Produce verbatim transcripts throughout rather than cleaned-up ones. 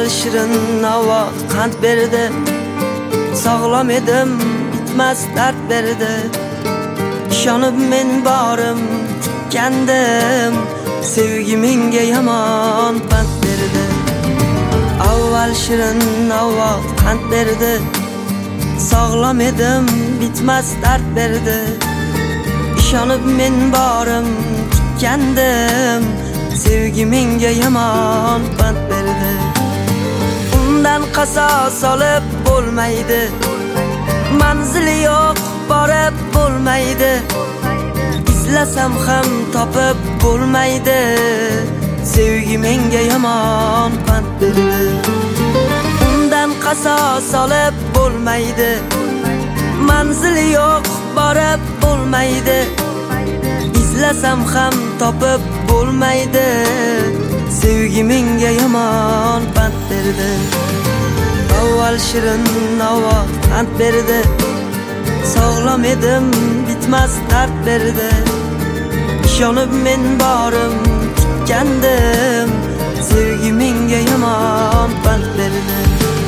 Avval shirin avval qand berdi, sog'lom edim, bitmas dard berdi. Ishonib men borim tikkandim, sevgi menga yomon pand berdi. Avval shirin avval qand berdi, sog'lom edim, bitmas dard berdi. Ishonib men borim tikkandim, sevgi menga yomon pand berdi. Undan qasos olib bo'lmaydi, manzili yo'q borib bo'lmaydi. Izlasam ham topib bo'lmaydi, sevgi menga yomon pand berdi. Undan qasos olib bo'lmaydi, manzili yo'q borib bo'lmaydi. Izlasam ham topib bo'lmaydi, sevgi menga yomon pand berdi. Avval shirin avval qand berdi, sog'lom edim, bitmas dard berdi. Ishonib men borim tikkandim, sevgi menga yomon pand berdi.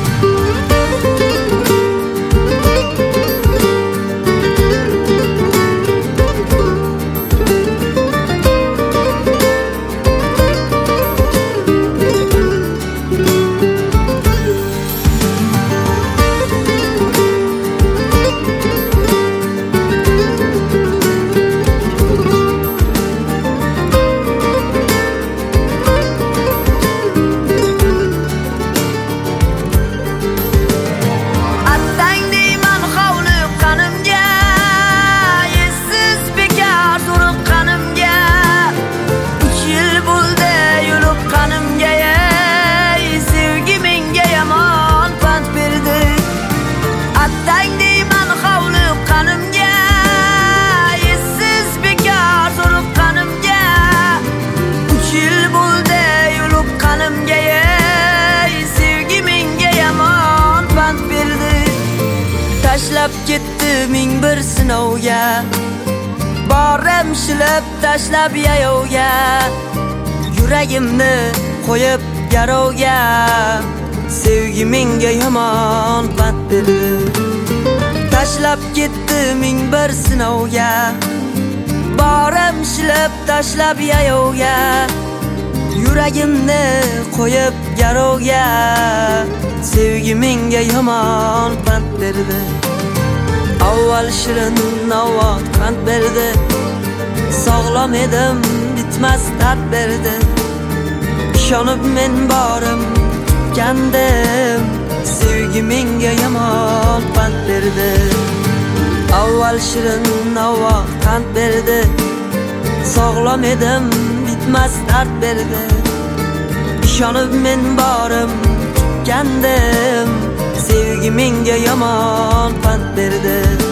Tashlab ketdi ming bir sinovga, borim shilib tashlab yayovga. Yuragimni qo'yib garovga, sevgi menga yomon pand berdi. Tashlab ketdi ming bir sinovga, borim shilib tashlab yayovga. Yuragimni qo'yib garovga, sevgi menga yomon pand berdi. Avval shirin avval qand berdi, sog'lom edim, bitmas dard berdi. Ishonib men borim tikkandim, sevgi menga yomon pand berdi. Avval shirin avval qand berdi, sog'lom edim, bitmas dard berdi. Ishonib men borim tikkandim, sevgi menga yomon pand berdi.